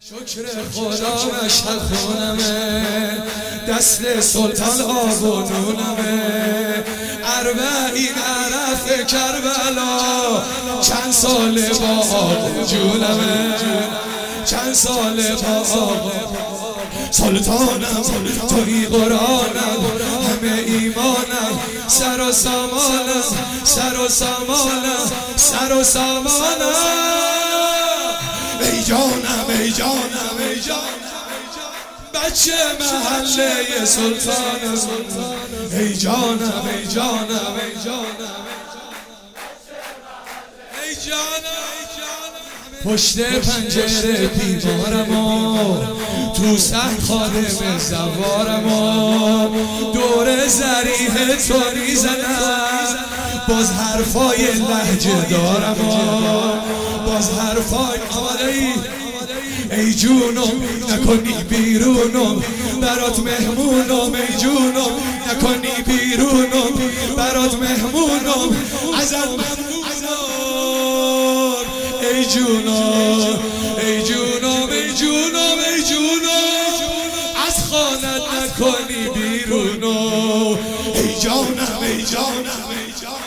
شکر خدا مشهد خونمه، دست سلطان آبادونمه، اربعین عرف کربلا، چند سال با آب جونمه، چند سال با آب سلطانم، توی قرآنم، همه ایمانم، سر و سامانم، سر و سامانم، سر و سامانم. ای جانم ای جانم ای جانم، بچه محله سلطانم، ای جانم ای جانم ای جانم، ای جانم پشت پنجره بیمارمو، تو صحن خادم زوارمو، دور زریح تو میزنم، باز حرفای لهجه دارمو، باز حرفای آماده ای جونم نکنی بیرونم، برات مهمونم، ای جونم نکنی بیرونم، برات مهمونم، ازت ممنونم، ای جونم ای جونم ای جونم ای جونم، از خانت نکنی بیرونم، ای جانم ای جانم ای جانم.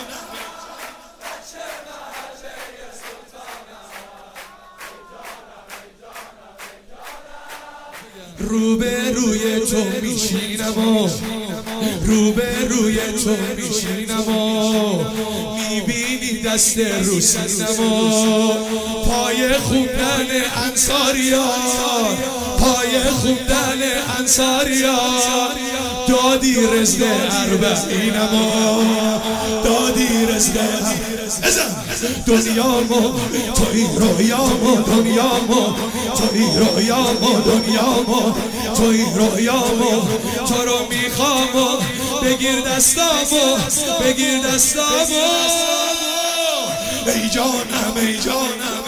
روبروی تو میشینم و روبروی تو میشینم و میبینی دست رو سینم و پای خوندن انصاریان، پای خوندن انصاریان، دادی رزق اربعینم و دادی رزق دنیامو، توی رویامو، دنیامو، توی رویامو، دنیامو، توی رویامو، تو رو میخوامو، بگیر دستامو، بگیر دستامو، ای جانم ای جانم